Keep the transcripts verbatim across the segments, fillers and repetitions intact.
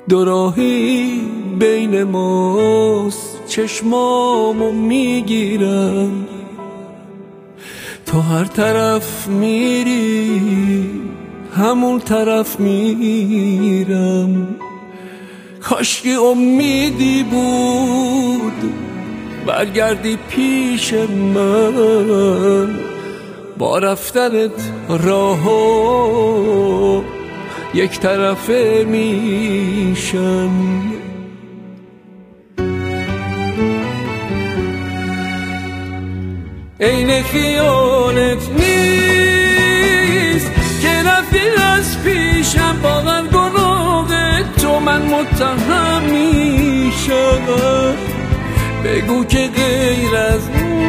دو راهی بین ماست، چشمامو میگیرم، تو هر طرف میری همون طرف میرم. کاشکی امیدی بود برگردی پیش من، با رفتنت راهو یک طرفه میشم. عین خیالت نیست که رفتی از پیشم، واقعا گناه تو من متهم میشم. بگو که غیر از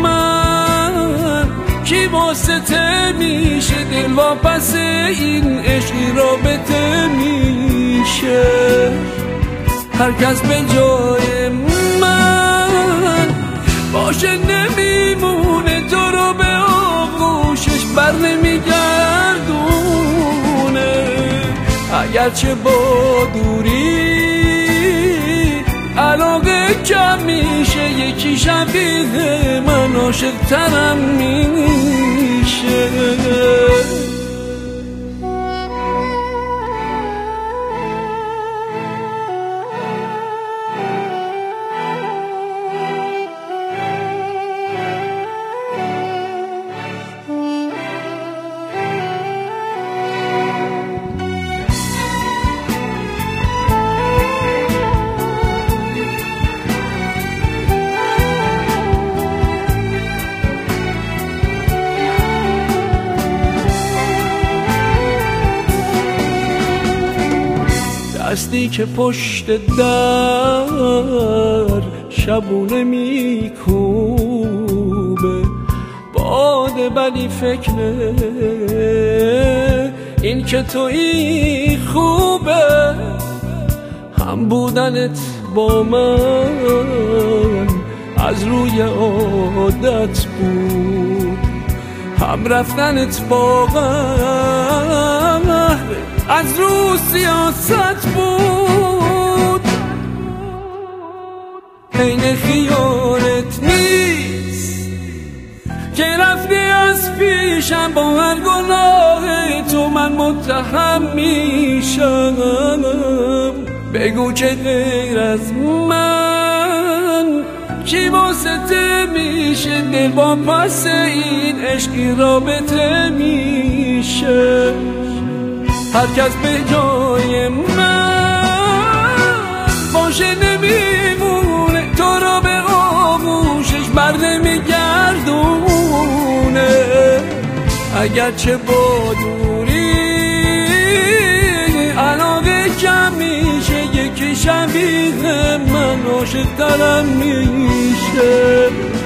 من کی واسطه میشه، دل واپس این عشقی رابطه میشه. هر کس به جای من باشه نمیمونه، تو رو به آغوشش بر نمیگردونه. اگرچه با دوری علاقه کم میشه، یکی شبیه من عاشق ترم میشه. دستی که پشت در شبونه میکوبه، باده ولی فکر این که تویی خوبه. هم بودنت با من از روی عادت بود، هم رفتنت واقعا از رو سیاست بود. عین خیالت نیست که رفتی از پیشم، با هر گناه تو من متهم میشم. بگو که غیر از من کی واسطه میشه، دل با پس این عشقی رابطه میشه. هر کس به جای من باشه نمیمونه، تو رو به آغوشش بر نمیگردونه. اگرچه با دوری علاقه کم میشه، یکی شبیه من عاشق ترم میشه.